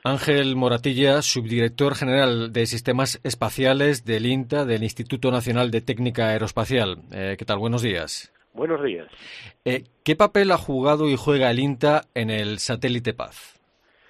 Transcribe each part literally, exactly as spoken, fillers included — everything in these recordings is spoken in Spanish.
Ángel Moratilla, subdirector general de Sistemas Espaciales del INTA, del Instituto Nacional de Técnica Aeroespacial. Eh, ¿Qué tal? Buenos días. Buenos días. Eh, ¿Qué papel ha jugado y juega el INTA en el satélite Paz?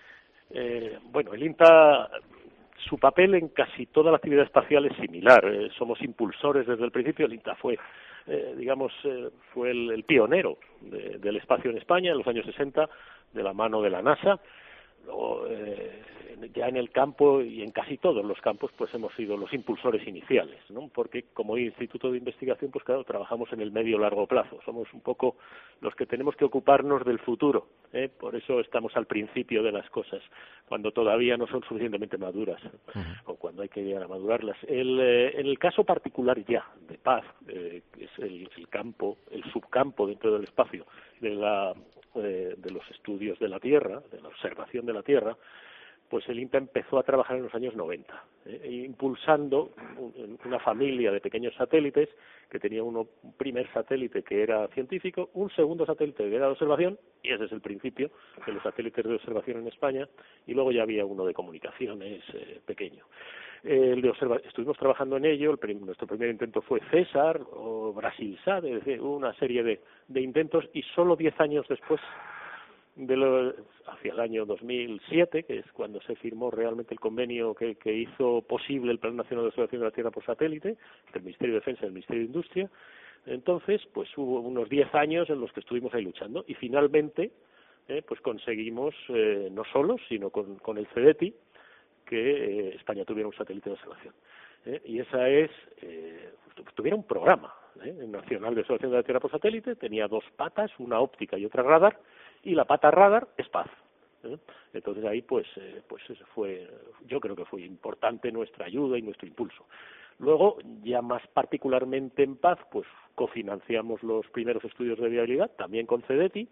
Eh, bueno, el INTA, su papel en casi toda la actividad espacial es similar. Eh, somos impulsores desde el principio. El INTA fue, eh, digamos, eh, fue el, el pionero de, del espacio en España en los años sesenta, de la mano de la NASA. Luego, eh, ya en el campo y en casi todos los campos pues hemos sido los impulsores iniciales, ¿no? Porque como instituto de investigación pues claro, trabajamos en el medio largo plazo, somos un poco los que tenemos que ocuparnos del futuro, ¿eh? Por eso estamos al principio de las cosas, cuando todavía no son suficientemente maduras, uh-huh. o cuando hay que llegar a madurarlas. El, eh, en el caso particular ya de Paz, eh, que es el, el campo, el subcampo dentro del espacio de la eh, de los estudios de la Tierra, de la observación de la Tierra, pues el INTA empezó a trabajar en los años noventa, eh, impulsando un, una familia de pequeños satélites, que tenía uno, un primer satélite que era científico, un segundo satélite que era de observación, y ese es el principio de los satélites de observación en España, y luego ya había uno de comunicaciones eh, pequeño. Eh, el de observa estuvimos trabajando en ello, el prim nuestro primer intento fue César o Brasilsat, es decir, una serie de, de intentos, y solo diez años después, de lo, hacia el año dos mil siete, que es cuando se firmó realmente el convenio que, que hizo posible el Plan Nacional de Observación de la Tierra por Satélite, entre el Ministerio de Defensa y el Ministerio de Industria. Entonces, pues hubo unos diez años en los que estuvimos ahí luchando, y finalmente, eh, pues conseguimos, eh, no solos, sino con, con el CEDETI, que eh, España tuviera un satélite de observación. ¿eh? Y esa es, eh, tuviera un programa ¿eh? nacional de observación de la Tierra por satélite, tenía dos patas, una óptica y otra radar, y la pata radar es Paz. ¿eh? Entonces ahí pues eh, pues fue, yo creo que fue importante nuestra ayuda y nuestro impulso. Luego, ya más particularmente en Paz, pues cofinanciamos los primeros estudios de viabilidad, también con CEDETI.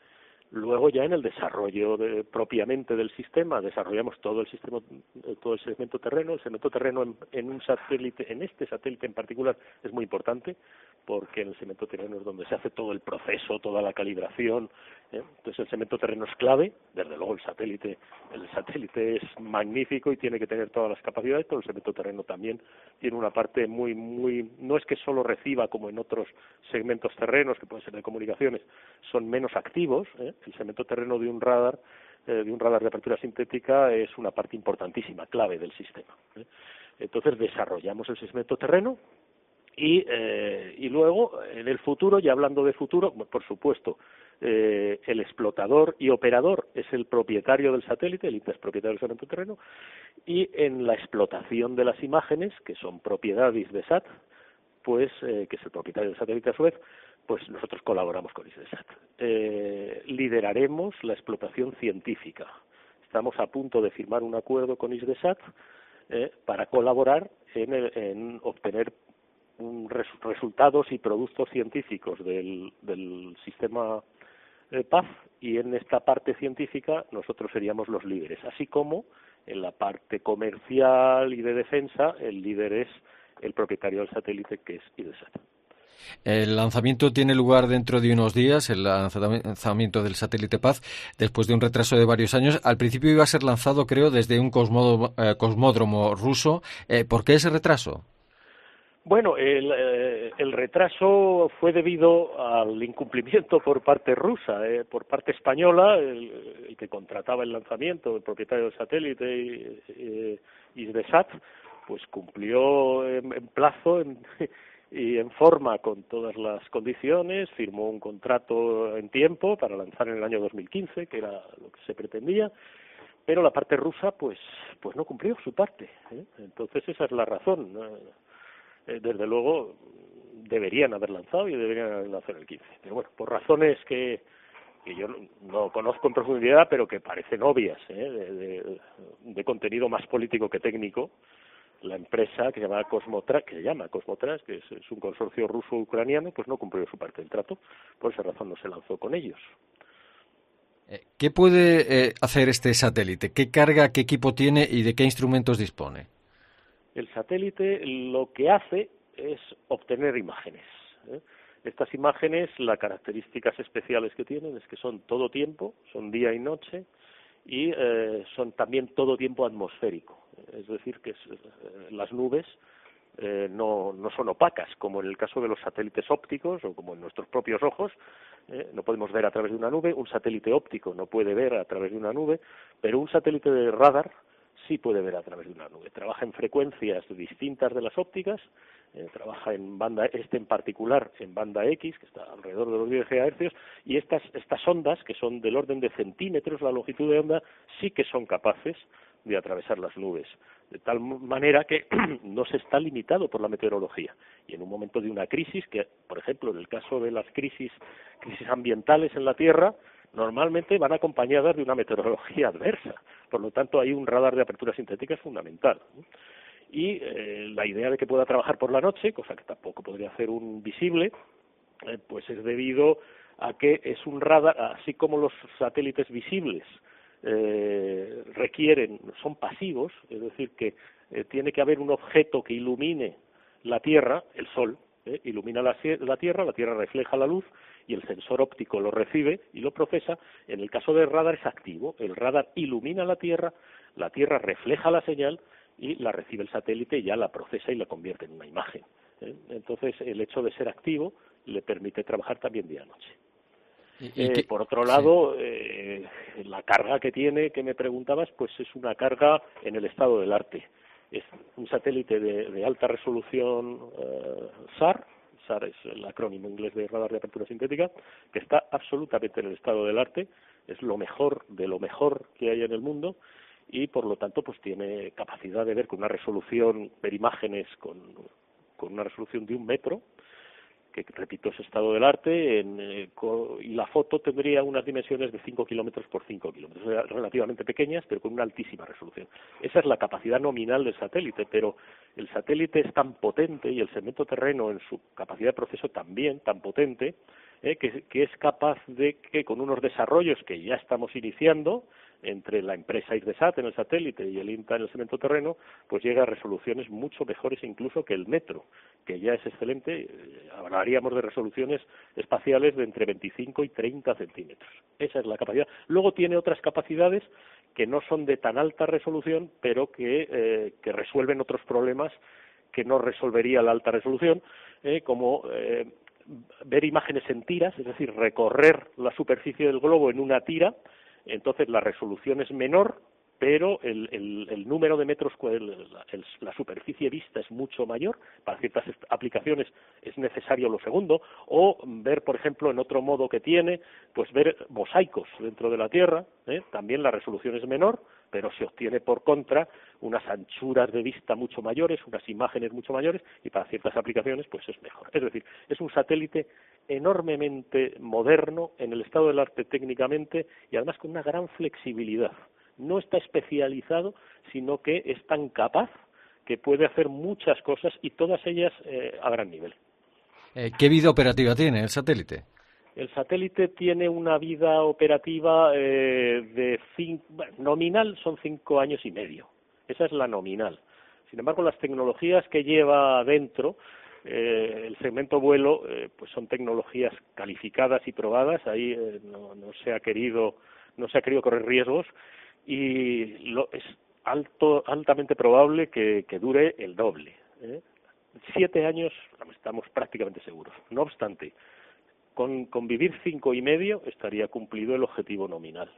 Luego ya en el desarrollo de, propiamente del sistema, desarrollamos todo el sistema, todo el segmento terreno. El segmento terreno en, en un satélite, en este satélite en particular, es muy importante, porque en el segmento terreno es donde se hace todo el proceso, toda la calibración, ¿eh? Entonces el segmento terreno es clave. Desde luego el satélite, el satélite es magnífico y tiene que tener todas las capacidades, pero el segmento terreno también tiene una parte muy, muy, no es que solo reciba como en otros segmentos terrenos, que pueden ser de comunicaciones, son menos activos, ¿eh? El segmento terreno de un radar, eh, de un radar de apertura sintética, es una parte importantísima, clave del sistema, ¿eh? Entonces desarrollamos el segmento terreno y, eh, y luego en el futuro, ya hablando de futuro, por supuesto, eh, el explotador y operador es el propietario del satélite, el INTA es propietario del segmento terreno, y en la explotación de las imágenes, que son propiedad de ISDESAT, pues, eh, que es el propietario del satélite a su vez, pues nosotros colaboramos con ISDESAT. Eh, lideraremos la explotación científica. Estamos a punto de firmar un acuerdo con ISDESAT eh, para colaborar en, el, en obtener un res, resultados y productos científicos del, del sistema eh, Paz, y en esta parte científica nosotros seríamos los líderes, así como en la parte comercial y de defensa el líder es el propietario del satélite, que es ISDESAT. El lanzamiento tiene lugar dentro de unos días, el lanzamiento del satélite Paz, después de un retraso de varios años. Al principio iba a ser lanzado, creo, desde un cosmódromo, eh, cosmódromo ruso. Eh, ¿Por qué ese retraso? Bueno, el, eh, el retraso fue debido al incumplimiento por parte rusa, eh, por parte española, el, el que contrataba el lanzamiento, el propietario del satélite, eh, ISDESAT, pues cumplió en, en plazo en, y en forma con todas las condiciones, firmó un contrato en tiempo para lanzar en el año dos mil quince, que era lo que se pretendía, pero la parte rusa pues pues no cumplió su parte, ¿eh? Entonces esa es la razón, ¿no? Desde luego deberían haber lanzado y deberían haber lanzado en el quince. Pero bueno, por razones que, que yo no conozco en profundidad, pero que parecen obvias, ¿eh? de, de, de contenido más político que técnico, la empresa que se llama Cosmotras, que se llama Cosmotras, que es, es un consorcio ruso-ucraniano, pues no cumplió su parte del trato. Por esa razón no se lanzó con ellos. ¿Qué puede eh, hacer este satélite? ¿Qué carga, qué equipo tiene y de qué instrumentos dispone? El satélite lo que hace es obtener imágenes, ¿eh? Estas imágenes, las características especiales que tienen es que son todo tiempo, son día y noche, y eh, son también todo tiempo atmosférico, es decir, que es, eh, las nubes eh, no, no son opacas, como en el caso de los satélites ópticos o como en nuestros propios ojos. Eh, no podemos ver a través de una nube, un satélite óptico no puede ver a través de una nube, pero un satélite de radar sí puede ver a través de una nube. Trabaja en frecuencias distintas de las ópticas, eh, trabaja en banda, este en particular en banda X, que está alrededor de los diez gigahercios, y estas, estas ondas, que son del orden de centímetros la longitud de onda, sí que son capaces de atravesar las nubes, de tal manera que no se está limitado por la meteorología. Y en un momento de una crisis, que por ejemplo en el caso de las crisis, crisis ambientales en la Tierra, normalmente van acompañadas de una meteorología adversa. Por lo tanto, hay un radar de apertura sintética es fundamental. Y eh, la idea de que pueda trabajar por la noche, cosa que tampoco podría hacer un visible, eh, pues es debido a que es un radar, así como los satélites visibles eh, requieren, son pasivos, es decir, que eh, tiene que haber un objeto que ilumine la Tierra, el Sol, eh, ilumina la, la Tierra, la Tierra refleja la luz, y el sensor óptico lo recibe y lo procesa. En el caso del radar es activo, el radar ilumina la Tierra, la Tierra refleja la señal y la recibe el satélite y ya la procesa y la convierte en una imagen. ¿eh? Entonces, el hecho de ser activo le permite trabajar también día-noche. Eh, por otro lado, sí. eh, la carga que tiene, que me preguntabas, pues es una carga en el estado del arte. Es un satélite de, de alta resolución eh, S A R, S A R es el acrónimo inglés de radar de apertura sintética, que está absolutamente en el estado del arte, es lo mejor de lo mejor que hay en el mundo, y por lo tanto pues tiene capacidad de ver con una resolución, ver imágenes con, con una resolución de un metro, que repito es estado del arte, en, eh, co, y la foto tendría unas dimensiones de cinco kilómetros por cinco kilómetros, o sea, relativamente pequeñas, pero con una altísima resolución. Esa es la capacidad nominal del satélite, pero el satélite es tan potente y el segmento terreno en su capacidad de proceso también tan potente, eh, que, que es capaz de que con unos desarrollos que ya estamos iniciando entre la empresa Hisdesat en el satélite y el INTA en el segmento terreno, pues llega a resoluciones mucho mejores incluso que el metro, que ya es excelente. Hablaríamos de resoluciones espaciales de entre veinticinco y treinta centímetros. Esa es la capacidad. Luego tiene otras capacidades que no son de tan alta resolución, pero que, eh, que resuelven otros problemas que no resolvería la alta resolución, eh, como eh, ver imágenes en tiras, es decir, recorrer la superficie del globo en una tira. Entonces la resolución es menor, pero el, el, el número de metros, el, el, la superficie vista es mucho mayor. Para ciertas aplicaciones es necesario lo segundo, o ver, por ejemplo, en otro modo que tiene, pues ver mosaicos dentro de la Tierra, ¿eh? También la resolución es menor, pero se obtiene por contra unas anchuras de vista mucho mayores, unas imágenes mucho mayores, y para ciertas aplicaciones pues es mejor. Es decir, es un satélite enormemente moderno en el estado del arte técnicamente y además con una gran flexibilidad. No está especializado, sino que es tan capaz que puede hacer muchas cosas y todas ellas eh, a gran nivel. Eh, ¿Qué vida operativa tiene el satélite? El satélite tiene una vida operativa eh, de cinco, bueno, nominal son cinco años y medio. Esa es la nominal. Sin embargo, las tecnologías que lleva dentro, eh, el segmento vuelo, eh, pues son tecnologías calificadas y probadas. Ahí eh, no, no se ha querido, no se ha querido correr riesgos y lo, es alto, altamente probable que, que dure el doble. ¿eh? Siete años estamos prácticamente seguros. No obstante, con, con vivir cinco y medio estaría cumplido el objetivo nominal.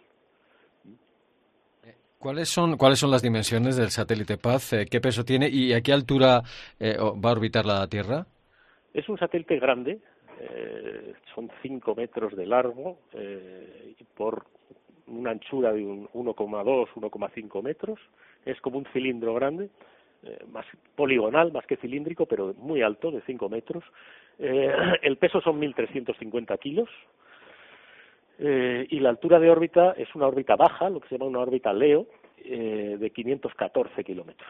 ¿Cuáles son, ¿Cuáles son las dimensiones del satélite Paz? Eh, ¿Qué peso tiene y a qué altura eh, va a orbitar la Tierra? Es un satélite grande, eh, son cinco metros de largo eh, y por una anchura de un uno coma dos, uno coma cinco metros. Es como un cilindro grande, eh, más poligonal, más que cilíndrico, pero muy alto, de cinco metros. Eh, el peso son mil trescientos cincuenta kilos. Eh, y la altura de órbita es una órbita baja, lo que se llama una órbita LEO, eh, de quinientos catorce kilómetros.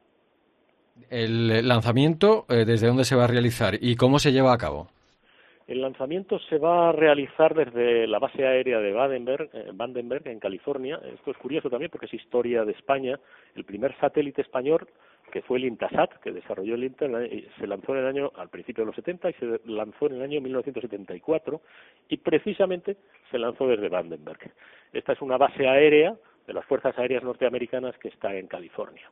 ¿El lanzamiento eh, desde dónde se va a realizar y cómo se lleva a cabo? El lanzamiento se va a realizar desde la base aérea de Vandenberg, eh, Vandenberg, en California. Esto es curioso también porque es historia de España. El primer satélite español, que fue el Intasat, que desarrolló el INTA, se lanzó en el año, al principio de los setenta, y se lanzó en el año mil novecientos setenta y cuatro, y precisamente se lanzó desde Vandenberg. Esta es una base aérea de las Fuerzas Aéreas Norteamericanas que está en California.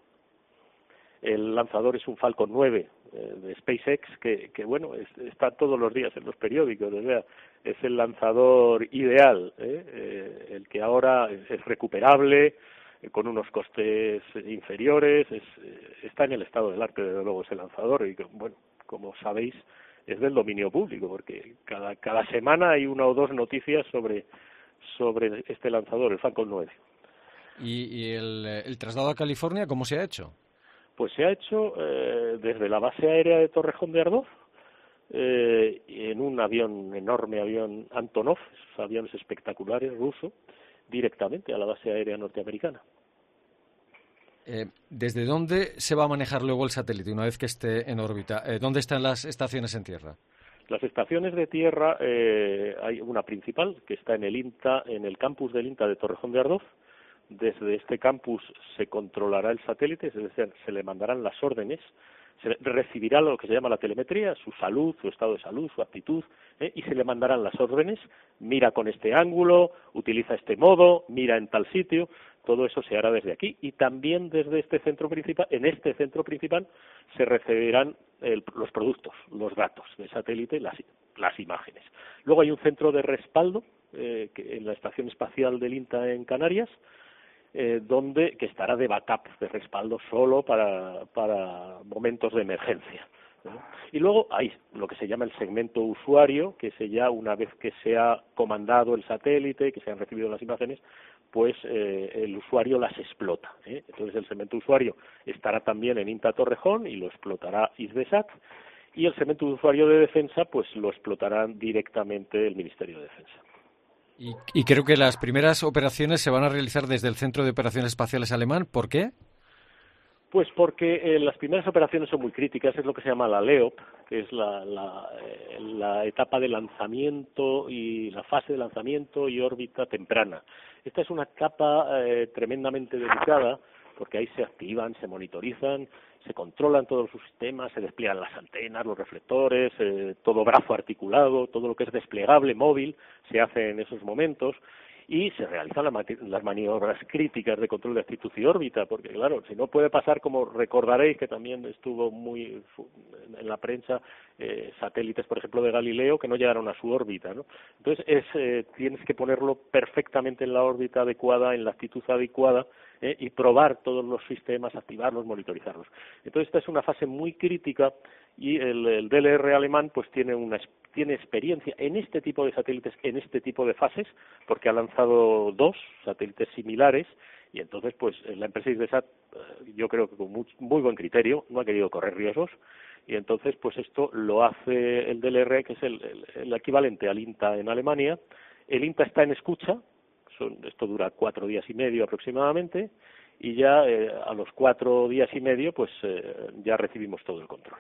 El lanzador es un Falcon nueve eh, de SpaceX, que, que bueno, es, está todos los días en los periódicos, o sea, es el lanzador ideal, ¿eh? Eh, el que ahora es, es recuperable, eh, con unos costes inferiores, es, eh, está en el estado del arte, desde luego, ese lanzador, y bueno, como sabéis, es del dominio público, porque cada, cada semana hay una o dos noticias sobre, sobre este lanzador, el Falcon nueve. ¿Y, y el, el traslado a California cómo se ha hecho? Pues se ha hecho eh, desde la base aérea de Torrejón de Ardoz, eh, en un avión, enorme avión Antonov, esos aviones espectaculares ruso, directamente a la base aérea norteamericana. Eh, ¿Desde dónde se va a manejar luego el satélite una vez que esté en órbita? Eh, ¿Dónde están las estaciones en tierra? Las estaciones de tierra, eh, hay una principal que está en el INTA, en el campus del INTA de Torrejón de Ardoz. Desde este campus se controlará el satélite, es decir, se le mandarán las órdenes, se recibirá lo que se llama la telemetría, su salud, su estado de salud, su actitud, ¿eh? y se le mandarán las órdenes, mira con este ángulo, utiliza este modo, mira en tal sitio, todo eso se hará desde aquí, y también desde este centro principal, en este centro principal se recibirán el, los productos, los datos del satélite, las, las imágenes. Luego hay un centro de respaldo eh, que en la Estación Espacial del INTA en Canarias, Eh, donde que estará de backup, de respaldo solo para, para momentos de emergencia, ¿no? Y luego hay lo que se llama el segmento usuario, que es ya una vez que se ha comandado el satélite, que se han recibido las imágenes, pues eh, el usuario las explota, ¿eh? Entonces el segmento usuario estará también en INTA Torrejón y lo explotará ISDESAT, y el segmento usuario de defensa pues lo explotará directamente el Ministerio de Defensa. Y, y creo que las primeras operaciones se van a realizar desde el Centro de Operaciones Espaciales alemán. ¿Por qué? Pues porque eh, las primeras operaciones son muy críticas, es lo que se llama la L E O P, que es la, la, eh, la etapa de lanzamiento y la fase de lanzamiento y órbita temprana. Esta es una etapa eh, tremendamente delicada, porque ahí se activan, se monitorizan, se controlan todos sus sistemas, se despliegan las antenas, los reflectores, eh, todo brazo articulado, todo lo que es desplegable, móvil, se hace en esos momentos, y se realizan las maniobras críticas de control de actitud y órbita, porque claro, si no puede pasar, como recordaréis que también estuvo muy en la prensa, eh, satélites, por ejemplo, de Galileo que no llegaron a su órbita, ¿no? Entonces es, eh, tienes que ponerlo perfectamente en la órbita adecuada, en la actitud adecuada, eh, y probar todos los sistemas, activarlos, monitorizarlos. Entonces esta es una fase muy crítica, y el, el D L R alemán pues tiene una tiene experiencia en este tipo de satélites, en este tipo de fases, porque ha lanzado dos satélites similares, y entonces pues la empresa ISDESAT, yo creo que con muy, muy buen criterio, no ha querido correr riesgos, y entonces pues esto lo hace el D L R, que es el, el, el equivalente al INTA en Alemania. El INTA está en escucha, son, esto dura cuatro días y medio aproximadamente, y ya eh, a los cuatro días y medio pues eh, ya recibimos todo el control.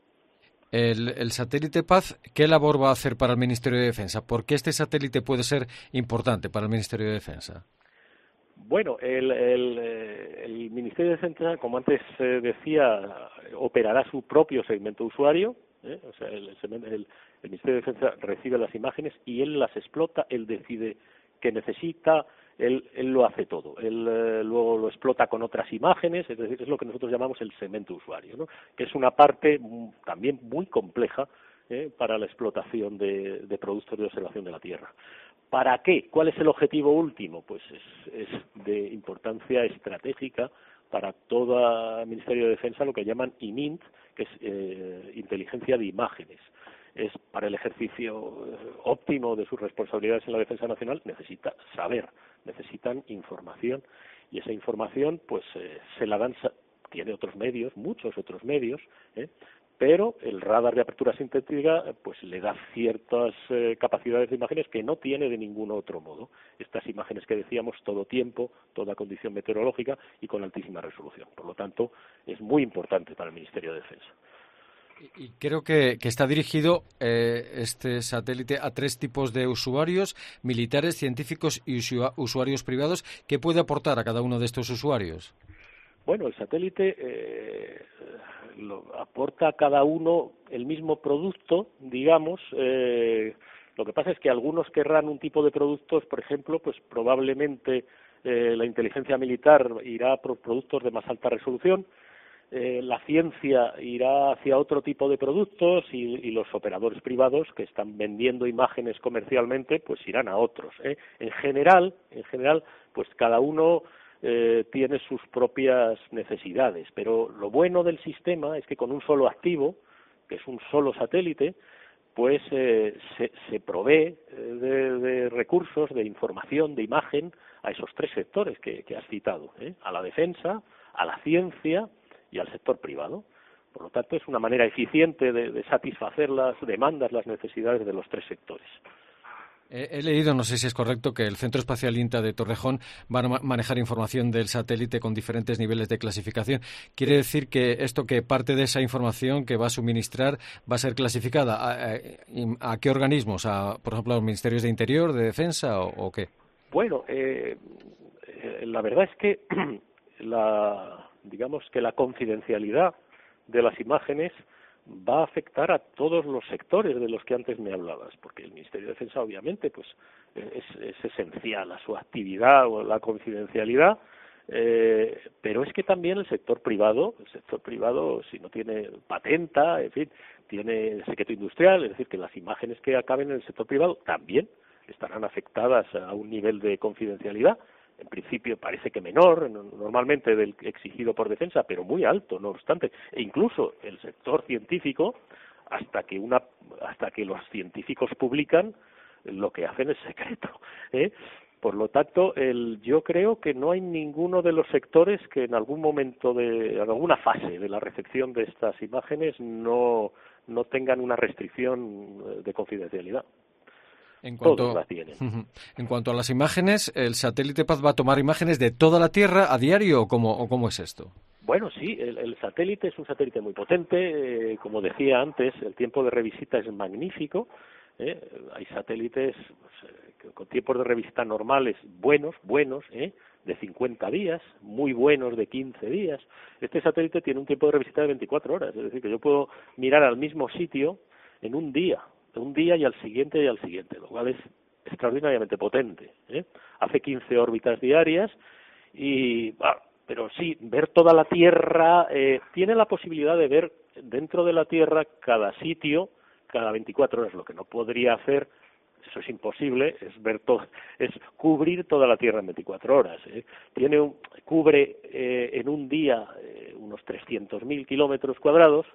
El, el satélite Paz, ¿qué labor va a hacer para el Ministerio de Defensa? ¿Por qué este satélite puede ser importante para el Ministerio de Defensa? Bueno, el, el, el Ministerio de Defensa, como antes eh, decía, operará su propio segmento usuario, ¿eh? O sea, el, el, el Ministerio de Defensa recibe las imágenes y él las explota, él decide qué necesita, él, él lo hace todo, él eh, luego lo explota con otras imágenes, es decir, es lo que nosotros llamamos el segmento usuario, ¿no? Que es una parte también muy compleja eh, para la explotación de, de productos de observación de la Tierra. ¿Para qué? ¿Cuál es el objetivo último? Pues es, es de importancia estratégica para todo el Ministerio de Defensa, lo que llaman I M I N T, que es eh, inteligencia de imágenes. Es para el ejercicio óptimo de sus responsabilidades en la defensa nacional, necesita saber, necesitan información, y esa información pues eh, se la dan, tiene otros medios, muchos otros medios, ¿eh? pero el radar de apertura sintética pues le da ciertas eh, capacidades de imágenes que no tiene de ningún otro modo. Estas imágenes que decíamos, todo tiempo, toda condición meteorológica y con altísima resolución. Por lo tanto, es muy importante para el Ministerio de Defensa. Y creo que, que está dirigido eh, este satélite a tres tipos de usuarios: militares, científicos y usuarios privados. ¿Qué puede aportar a cada uno de estos usuarios? Bueno, el satélite eh, lo, aporta a cada uno el mismo producto, digamos. Eh, lo que pasa es que algunos querrán un tipo de productos, por ejemplo, pues probablemente eh, la inteligencia militar irá por productos de más alta resolución. Eh, la ciencia irá hacia otro tipo de productos y, y los operadores privados que están vendiendo imágenes comercialmente pues irán a otros, ¿eh? En general, en general, pues cada uno eh, tiene sus propias necesidades, pero lo bueno del sistema es que con un solo activo, que es un solo satélite, pues eh, se, se provee de, de recursos, de información, de imagen a esos tres sectores que, que has citado, ¿eh? A la defensa, a la ciencia y al sector privado. Por lo tanto, es una manera eficiente de, de satisfacer las demandas, las necesidades de los tres sectores. He, he leído, no sé si es correcto, que el Centro Espacial INTA de Torrejón va a ma- manejar información del satélite con diferentes niveles de clasificación. ¿Quiere decir que esto, que parte de esa información que va a suministrar va a ser clasificada? ¿A, a, a qué organismos? ¿A, por ejemplo, a los ministerios de Interior, de Defensa o, o qué? Bueno, eh, eh, la verdad es que la digamos que la confidencialidad de las imágenes va a afectar a todos los sectores de los que antes me hablabas, porque el Ministerio de Defensa obviamente pues es, es esencial a su actividad o la confidencialidad, eh, pero es que también el sector privado, el sector privado si no tiene patenta, en fin, tiene secreto industrial, es decir, que las imágenes que acaben en el sector privado también estarán afectadas a un nivel de confidencialidad. En principio parece que menor, normalmente del exigido por defensa, pero muy alto, no obstante. E incluso el sector científico, hasta que una, hasta que los científicos publican, lo que hacen es secreto, ¿eh? Por lo tanto, el, yo creo que no hay ninguno de los sectores que en algún momento de, en alguna fase de la recepción de estas imágenes no, no tengan una restricción de confidencialidad. En cuanto, Todos la tienen. En cuanto a las imágenes, ¿el satélite Paz va a tomar imágenes de toda la Tierra a diario o cómo, o cómo es esto? Bueno, sí, el, el satélite es un satélite muy potente. Eh, como decía antes, el tiempo de revisita es magnífico. ¿eh? Hay satélites pues, eh, con tiempos de revisita normales buenos, buenos, ¿eh? de cincuenta días, muy buenos de quince días. Este satélite tiene un tiempo de revisita de veinticuatro horas, es decir, que yo puedo mirar al mismo sitio en un día. un día y al siguiente y al siguiente, lo cual es extraordinariamente potente, ¿eh? Hace quince órbitas diarias y, bah, pero sí, ver toda la Tierra, eh, tiene la posibilidad de ver dentro de la Tierra cada sitio cada veinticuatro horas. Lo que no podría hacer, eso es imposible, es ver todo, es cubrir toda la Tierra en veinticuatro horas, ¿eh? Tiene un, cubre eh, en un día eh, unos trescientos mil kilómetros cuadrados.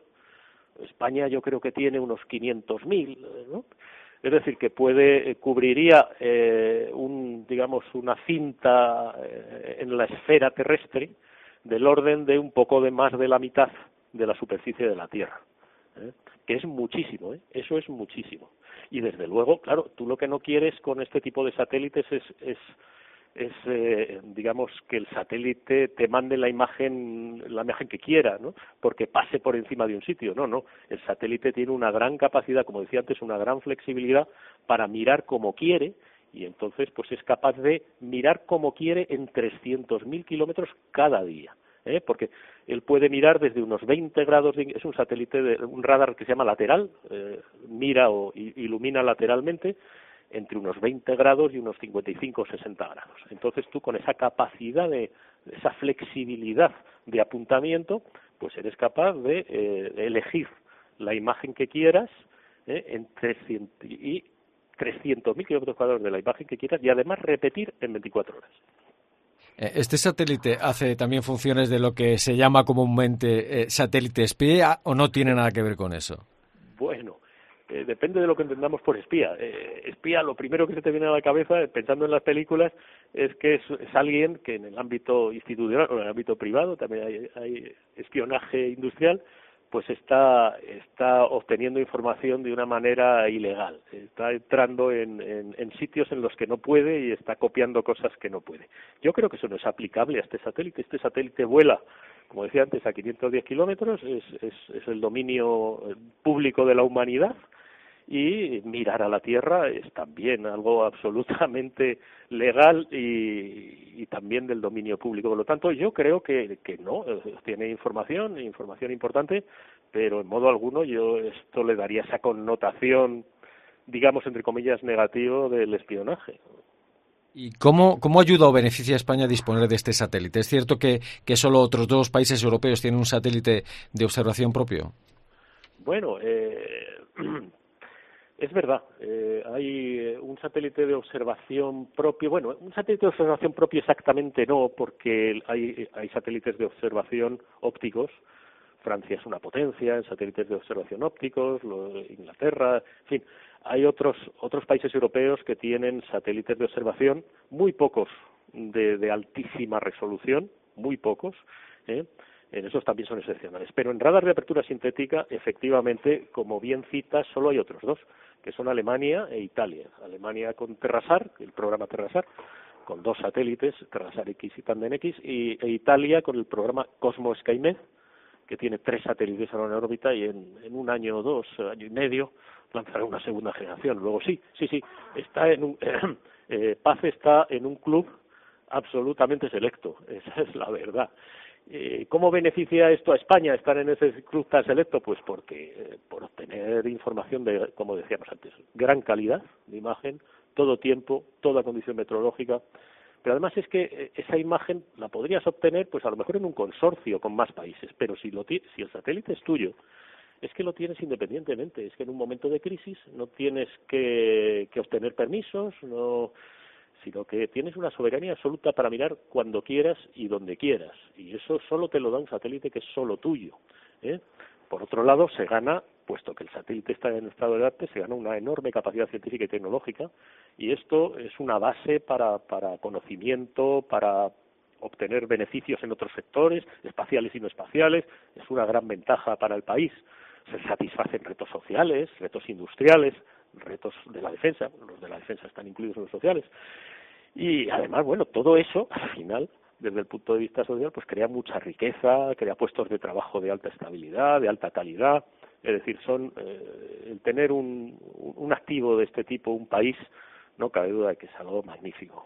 España yo creo que tiene unos quinientos mil, ¿no? Es decir, que puede, cubriría eh, un, digamos, una cinta eh, en la esfera terrestre del orden de un poco de más de la mitad de la superficie de la Tierra, ¿eh? Que es muchísimo, ¿eh? Eso es muchísimo. Y desde luego, claro, tú lo que no quieres con este tipo de satélites es, es es, eh, digamos, que el satélite te mande la imagen, la imagen que quiera, ¿no? Porque pase por encima de un sitio. No, no. El satélite tiene una gran capacidad, como decía antes, una gran flexibilidad para mirar como quiere, y entonces pues es capaz de mirar como quiere en trescientos mil kilómetros cada día, ¿eh? Porque él puede mirar desde unos veinte grados, de, es un satélite, de, un radar que se llama lateral, eh, mira o ilumina lateralmente, entre unos veinte grados y unos cincuenta y cinco o sesenta grados. Entonces tú con esa capacidad de, esa flexibilidad de apuntamiento, pues eres capaz de eh, elegir la imagen que quieras eh, en trescientos y trescientos mil kilómetros cuadrados de la imagen que quieras y además repetir en veinticuatro horas. ¿Este satélite hace también funciones de lo que se llama comúnmente eh, satélite espía o no tiene nada que ver con eso? Bueno, Eh, depende de lo que entendamos por espía. Eh, espía, lo primero que se te viene a la cabeza, eh, pensando en las películas, es que es, es alguien que en el ámbito institucional o en el ámbito privado, también hay, hay espionaje industrial, pues está, está obteniendo información de una manera ilegal. Está entrando en, en, en sitios en los que no puede y está copiando cosas que no puede. Yo creo que eso no es aplicable a este satélite. Este satélite vuela como decía antes, a quinientos diez kilómetros, es, es, es el dominio público de la humanidad, y mirar a la Tierra es también algo absolutamente legal y, y también del dominio público. Por lo tanto, yo creo que, que no, tiene información, información importante, pero en modo alguno yo esto le daría esa connotación, digamos, entre comillas, negativo del espionaje. ¿Y cómo, cómo ayuda o beneficia a España a disponer de este satélite? ¿Es cierto que, que solo otros dos países europeos tienen un satélite de observación propio? Bueno, eh, es verdad, eh, hay un satélite de observación propio, bueno, un satélite de observación propio exactamente no, porque hay, hay satélites de observación ópticos. Francia es una potencia en satélites de observación ópticos, lo, Inglaterra, en fin, hay otros otros países europeos que tienen satélites de observación, muy pocos de, de altísima resolución, muy pocos, ¿eh? En esos también son excepcionales. Pero en radar de apertura sintética, efectivamente, como bien citas, solo hay otros dos, que son Alemania e Italia. Alemania con Terrasar, el programa Terrasar, con dos satélites, Terrasar X y Tandem X, y e Italia con el programa Cosmo Skymed, que tiene tres satélites ahora en órbita, y en, en un año o dos, año y medio, lanzará una segunda generación. Luego sí, sí, sí, está en un, eh, Paz está en un club absolutamente selecto, esa es la verdad. Eh, ¿Cómo beneficia esto a España estar en ese club tan selecto? Pues porque eh, por obtener información de, como decíamos antes, gran calidad de imagen, todo tiempo, toda condición meteorológica, pero además es que esa imagen la podrías obtener pues a lo mejor en un consorcio con más países, pero si lo si el satélite es tuyo, es que lo tienes independientemente, es que en un momento de crisis no tienes que, que obtener permisos, no, sino que tienes una soberanía absoluta para mirar cuando quieras y donde quieras, y eso solo te lo da un satélite que es solo tuyo, ¿eh? Por otro lado, se gana, puesto que el satélite está en estado de arte, se gana una enorme capacidad científica y tecnológica, y esto es una base para, para conocimiento, para obtener beneficios en otros sectores, espaciales y no espaciales, es una gran ventaja para el país. Se satisfacen retos sociales, retos industriales, retos de la defensa, los de la defensa están incluidos en los sociales, y además, bueno, todo eso, al final, desde el punto de vista social, pues crea mucha riqueza, crea puestos de trabajo de alta estabilidad, de alta calidad, es decir, son eh, el tener un, un activo de este tipo, un país, no cabe duda de que es algo magnífico.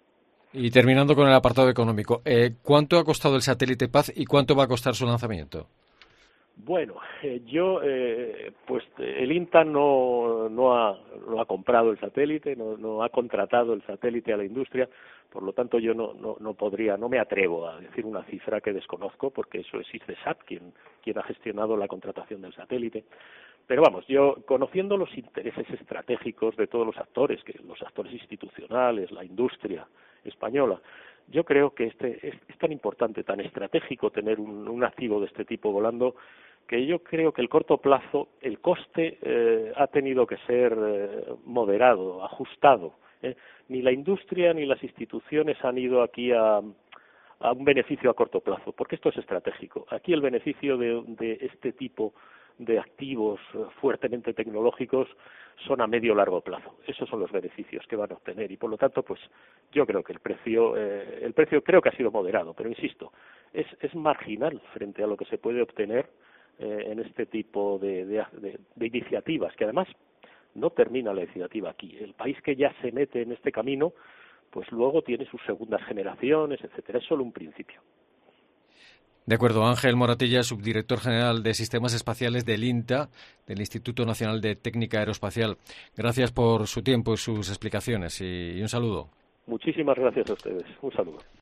Y terminando con el apartado económico, eh, ¿cuánto ha costado el satélite Paz y cuánto va a costar su lanzamiento? Bueno, eh, yo, eh, pues el INTA no, no, ha, no ha comprado el satélite, no, no ha contratado el satélite a la industria, por lo tanto yo no, no, no podría, no me atrevo a decir una cifra que desconozco, porque eso es ICESat quien, quien ha gestionado la contratación del satélite. Pero vamos, yo conociendo los intereses estratégicos de todos los actores, que los actores institucionales, la industria española, yo creo que este es, es tan importante, tan estratégico tener un, un activo de este tipo volando, que yo creo que el corto plazo, el coste eh, ha tenido que ser eh, moderado, ajustado. ¿eh? Ni la industria ni las instituciones han ido aquí a, a un beneficio a corto plazo, porque esto es estratégico. Aquí el beneficio de, de este tipo de activos fuertemente tecnológicos son a medio largo plazo. Esos son los beneficios que van a obtener y por lo tanto, pues yo creo que el precio, eh, el precio creo que ha sido moderado, pero insisto, es, es marginal frente a lo que se puede obtener eh, en este tipo de, de, de, de iniciativas, que además no termina la iniciativa aquí. El país que ya se mete en este camino, pues luego tiene sus segundas generaciones, etcétera. Es solo un principio. De acuerdo, Ángel Moratilla, subdirector general de Sistemas Espaciales del INTA, del Instituto Nacional de Técnica Aeroespacial. Gracias por su tiempo y sus explicaciones y un saludo. Muchísimas gracias a ustedes. Un saludo.